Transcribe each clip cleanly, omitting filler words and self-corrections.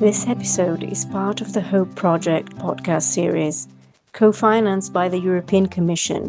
This episode is part of the Hope Project podcast series, co-financed by the European Commission.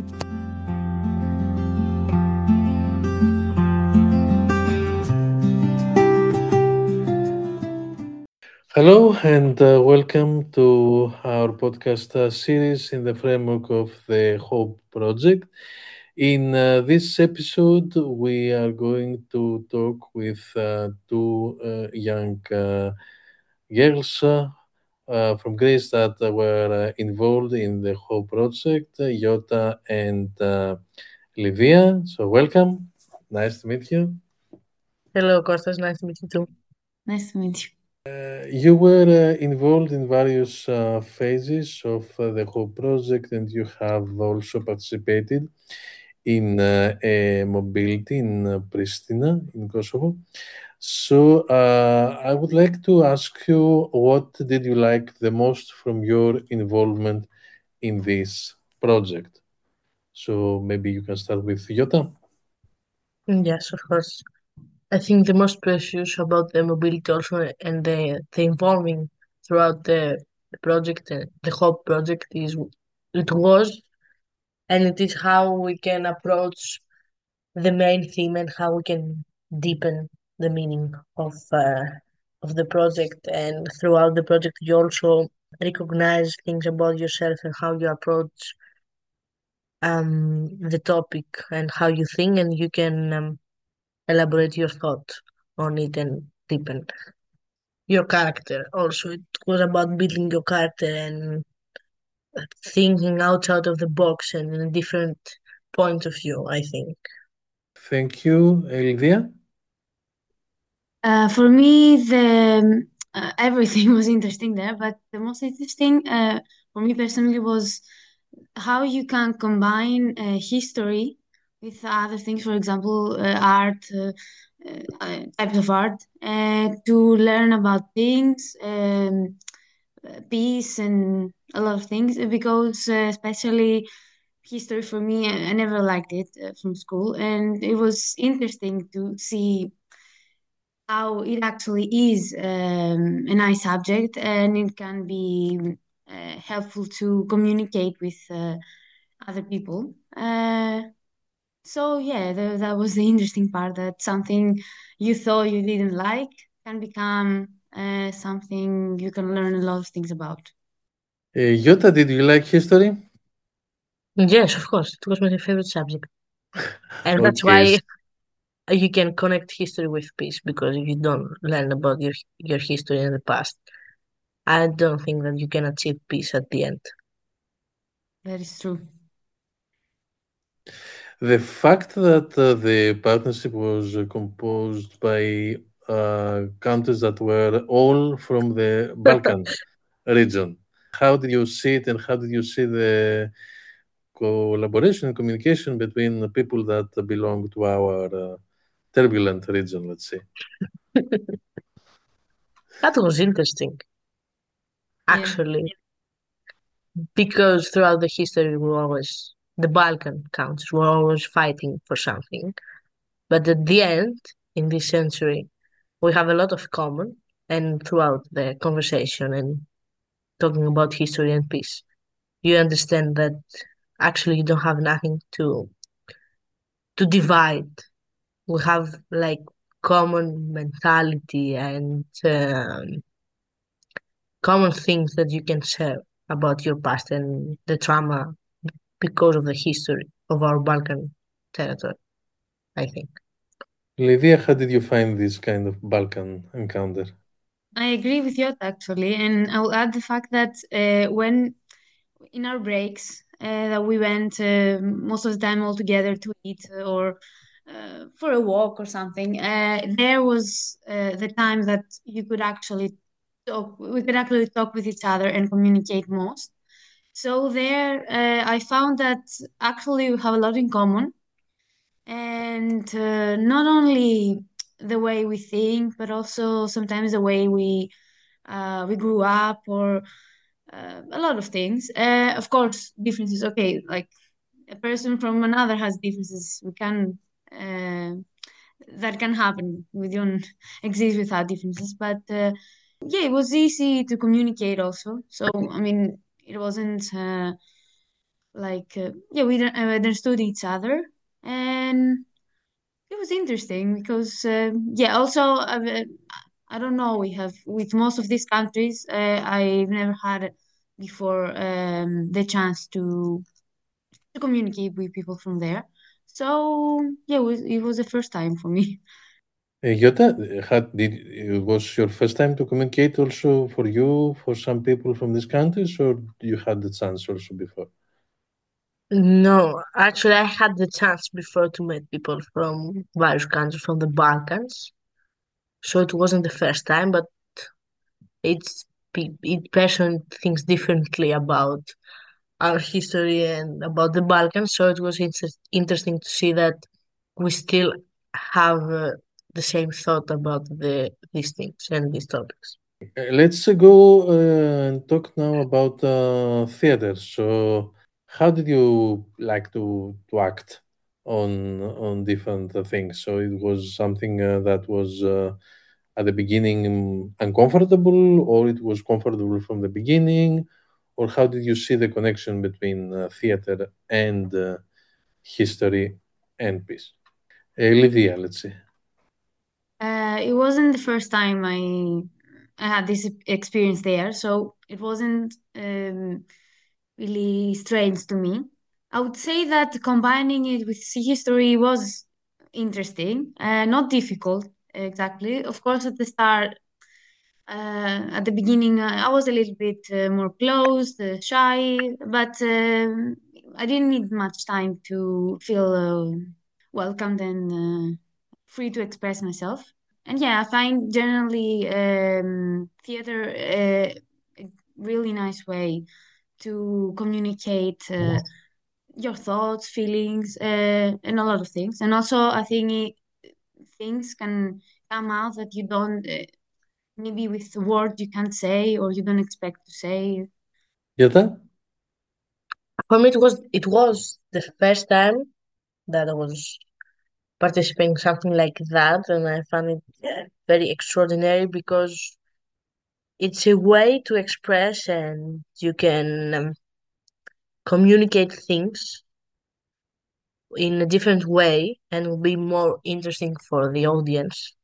Hello and welcome to our podcast series in the framework of the Hope Project. In this episode, we are going to talk with two young girls from Greece that were involved in the Hope Project, Yota and Livia. So, welcome. Nice to meet you. Hello, Kostas. Nice to meet you too. Nice to meet you. You were involved in various phases of the whole project, and you have also participated in a mobility in Pristina, in Kosovo. So, I would like to ask you, what did you like the most from your involvement in this project? So, maybe you can start with Jota. Yes, of course. I think the most precious about the mobility also and the involving throughout the project, the whole project is it was and it is how we can approach the main theme and how we can deepen the meaning of the project. And throughout the project, you also recognize things about yourself and how you approach the topic and how you think, and you can elaborate your thought on it and deepen your character. Also, it was about building your character and thinking outside of the box and in a different point of view, I think. Thank you, Elvia. For me, the everything was interesting there, but the most interesting for me personally was how you can combine history with other things. For example, art, types of art, to learn about things, peace, and a lot of things. Because especially history for me, I never liked it from school, and it was interesting to see how it actually is a nice subject, and it can be helpful to communicate with other people. So yeah, that was the interesting part, that something you thought you didn't like can become something you can learn a lot of things about. Jota, did you like history? Yes, of course, it was my favorite subject. And that's Okay, why you can connect history with peace, because if you don't learn about your history in the past, I don't think that you can achieve peace at the end. That is true. the fact that the partnership was composed by countries that were all from the Balkan region, how did you see it, and how did you see the collaboration and communication between the people that belong to our turbulent region, let's say? That was interesting, Yeah. actually, because throughout the history, the Balkan countries were always fighting for something. But at the end, in this century, we have a lot of common, and throughout the conversation and talking about history and peace, you understand that actually you don't have nothing to divide. We have like common mentality and common things that you can share about your past and the trauma because of the history of our Balkan territory, I think. Lydia, how did you find this kind of Balkan encounter? I agree with you actually, and I'll add the fact that when in our breaks that we went most of the time all together to eat or for a walk or something, there was the time that you could actually talk. We could actually talk with each other and communicate most. So there, I found that actually we have a lot in common, and not only the way we think, but also sometimes the way we grew up, or a lot of things. Of course, differences. Okay, like a person from another has differences. We can that can happen. We don't exist without differences, but Yeah, it was easy to communicate also. So, I mean, it wasn't yeah, we understood each other, and it was interesting because yeah, also I don't know, we have with most of these countries, I've never had before the chance to communicate with people from there. So yeah, it was the first time for me. Jota, it was your first time to communicate also for you, for some people from these countries, or you had the chance also before? No, actually, I had the chance before to meet people from various countries from the Balkans. So it wasn't the first time, but it's each person thinks differently about our history and about the Balkans. So it was interesting to see that we still have the same thought about these things and these topics. Let's go and talk now about theater. So, how did you like to act on different things? So it was something that was at the beginning uncomfortable, or it was comfortable from the beginning, or how did you see the connection between theater and history and peace? Lydia, let's see. It wasn't the first time I had this experience there, so it wasn't really strange to me. I would say that combining it with history was interesting, not difficult exactly. Of course, at the start, at the beginning, I was a little bit more closed, shy, but I didn't need much time to feel welcomed and free to express myself. And yeah, I find generally theater a really nice way to communicate your thoughts, feelings, and a lot of things. And also, I think things can come out that you don't, maybe with words you can't say or you don't expect to say. Jota? For me, it was the first time that I was participating in something like that, and I found it very extraordinary because it's a way to express and you can communicate things in a different way and will be more interesting for the audience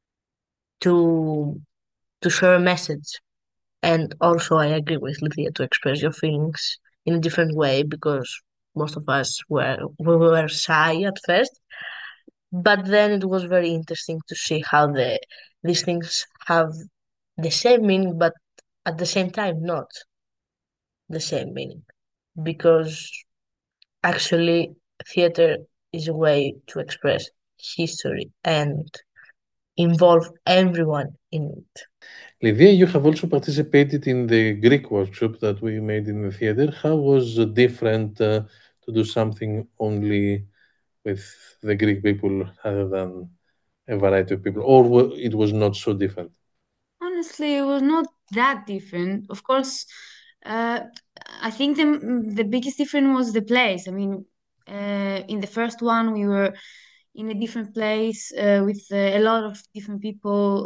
to to share a message. And also, I agree with Lydia to express your feelings in a different way because most of us were shy at first, but then it was very interesting to see how these things have the same meaning, but at the same time not the same meaning because actually theater is a way to express history and involve everyone in it. Lydia, you have also participated in the Greek workshop that we made in the theater. How was it different to do something only with the Greek people other than a variety of people, or it was not so different? Honestly, it was not that different. Of course, uh, I think the biggest difference was the place. I mean, in the first one, we were in a different place with a lot of different people.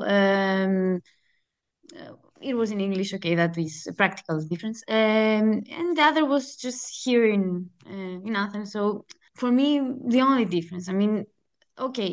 It was in English, okay, that is a practical difference. And the other was just here in Athens. So for me, the only difference, I mean, okay,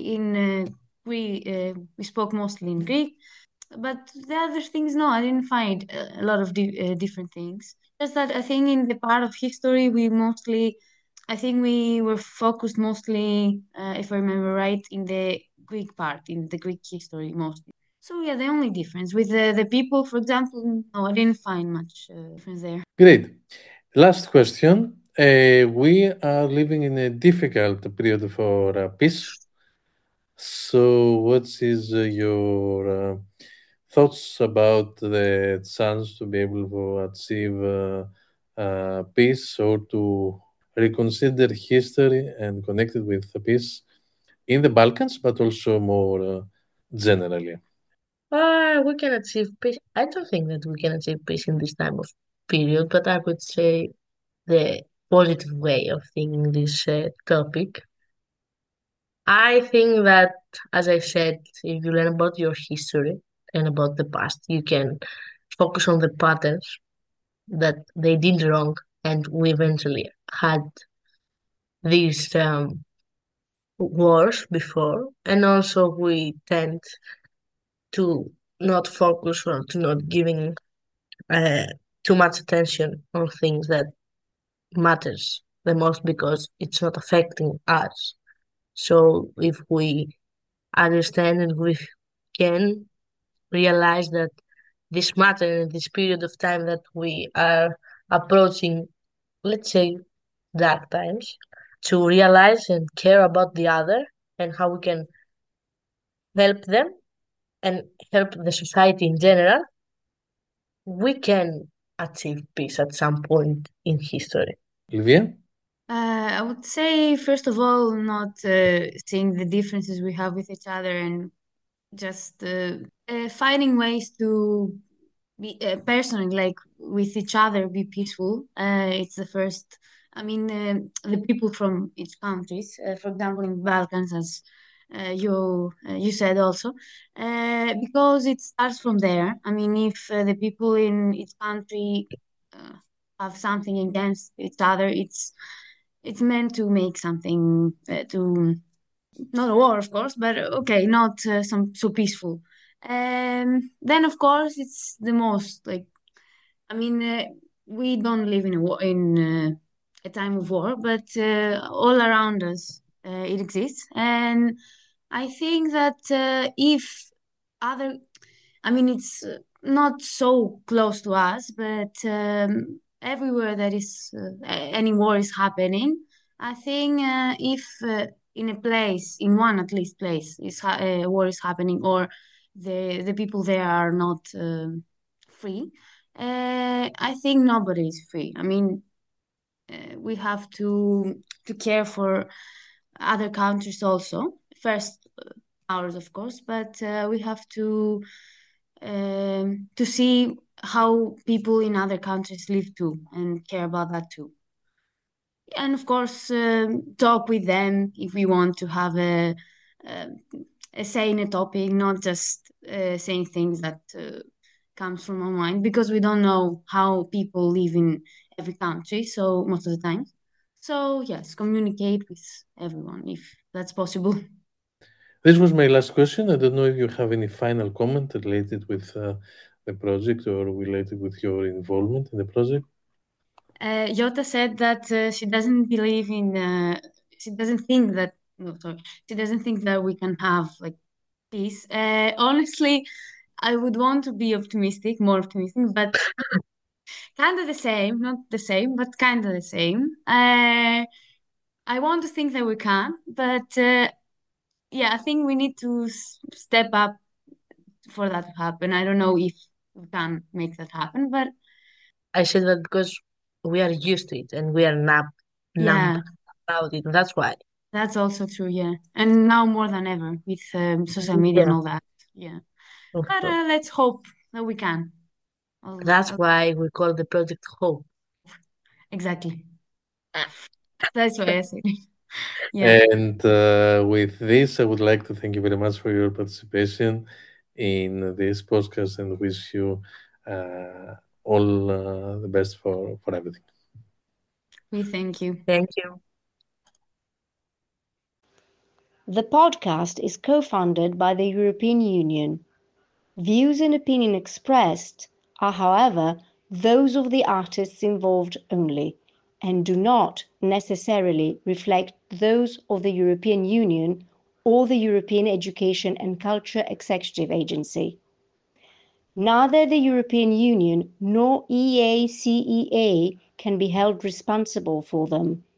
we spoke mostly in Greek, but the other things, no, I didn't find a lot of different things. Just that I think in the part of history, I think we were focused mostly, if I remember right, in the Greek part, in the Greek history mostly. So yeah, the only difference with the people, for example, no, I didn't find much difference there. Great. Last question. We are living in a difficult period for peace. So, what is your thoughts about the chance to be able to achieve peace or to reconsider history and connect it with the peace in the Balkans, but also more generally? We can achieve peace. I don't think that we can achieve peace in this time of period, but I would say the positive way of thinking this topic. I think that, as I said, if you learn about your history, and about the past. You can focus on the patterns that they did wrong, and we eventually had these wars before. And also, we tend to not focus or to not giving uh, too much attention on things that matters the most because it's not affecting us. So if we understand and we can realize that this matter in this period of time that we are approaching, let's say, dark times, to realize and care about the other and how we can help them and help the society in general, we can achieve peace at some point in history. Livia? I would say, first of all, not seeing the differences we have with each other and just finding ways to be personally, like with each other, be peaceful. It's the first. I mean, the people from each countries, for example, in Balkans, as you said also, because it starts from there. I mean, if the people in each country uh, have something against each other, it's meant to make something to not a war, of course, but okay, not some so peaceful. Then, of course, it's the most like I mean, we don't live in a time of war, but all around us it exists, and I think that if other, I mean, it's not so close to us, but everywhere that is any war is happening, I think if in a place, in one at least place, war is happening, or the people there are not free, I think nobody is free. I mean, we have to care for other countries also. First, ours, of course, but we have to see how people in other countries live too and care about that too. And of course, talk with them if we want to have a, a say in a topic, not just saying things that comes from our mind, because we don't know how people live in every country. So most of the time, so yes, communicate with everyone if that's possible. This was my last question. I don't know if you have any final comment related with the project or related with your involvement in the project. Jota said that she doesn't believe in. She doesn't think that. No, sorry. She doesn't think that we can have like peace. Honestly, I would want to be optimistic, more optimistic, but kind of the same. Not the same, but kind of the same. I want to think that we can, but yeah, I think we need to step up for that to happen. I don't know if we can make that happen, but I said that because we are used to it and we are numb yeah, about it. That's why. that's also true. Yeah, and now more than ever with social media and Yeah, all that. Yeah, of but course. let's hope that we can. That's why we call the project Hope. Exactly. That's why I said it. Yeah, And with this, I would like to thank you very much for your participation in this podcast and wish you uh, all the best for everything. we thank you. Thank you. The podcast is co-funded by the European Union. Views and opinion expressed are, however, those of the artists involved only, and do not necessarily reflect those of the European Union or the European Education and Culture Executive Agency. Neither the European Union nor EACEA can be held responsible for them.